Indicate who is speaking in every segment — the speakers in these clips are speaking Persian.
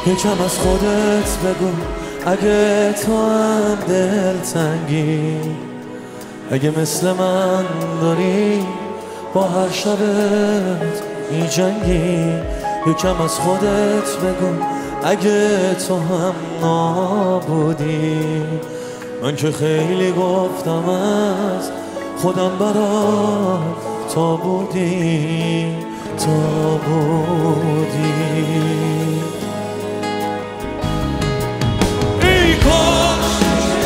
Speaker 1: یکم از خودت بگو اگه تو هم دلتنگی، اگه مثل من داری با هر شبت میجنگی. یکم از خودت بگو اگه تو هم نابودی. من که خیلی گفتم از خودم برات تا بودی، تا بودی. ای کاش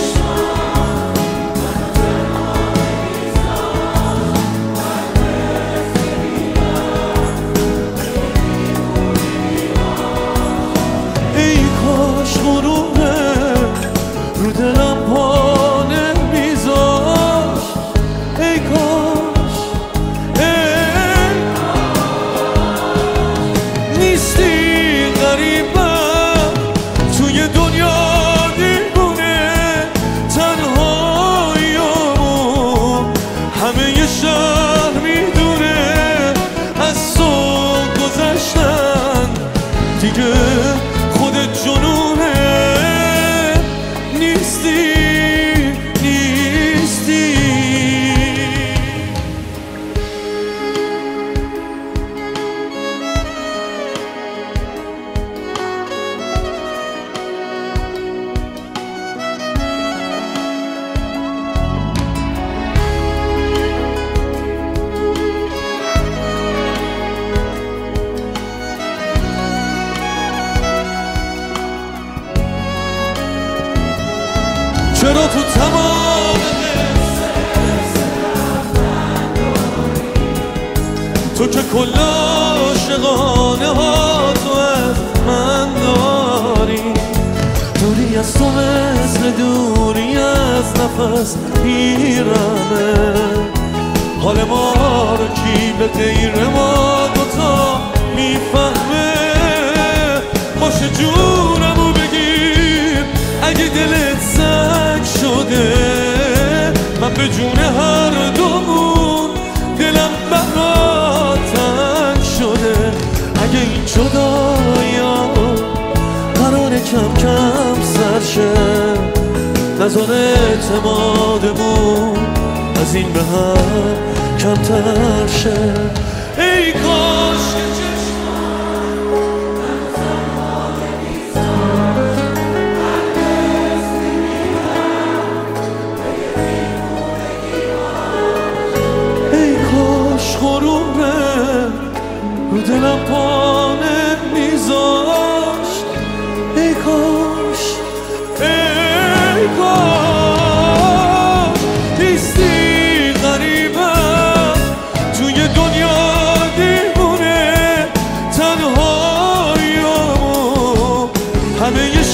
Speaker 1: ای کاش غروبه رو دلم پا نمیذاش. ای کاش نیستی غریبم توی دنیا دیوونه تنهاییامو همه شهر میدونه. از تو گذشتن دیگه خودت جنونه. نیستی نیستی. چرا تو تمام تو که کل عاشقانه ها تو از من داری. دوری از تو مثل دوری از نفس میرمه. حال ما رو کی به غیر ما دوتا میفهمه. باشه جونمو بگیر اگه دلت سنگ شده. من به جون هر دومون دلم برات تنگ شده. اگه این جدایا قراره کم کم سرشه، نذار اعتمادمون از این به هم کمتر شه. ای کاش غروبه رو دلم پا نمیذاشت. ای کاش ای کاش نیستی غریبم توی دنیا دیوونه تنهاییامو همه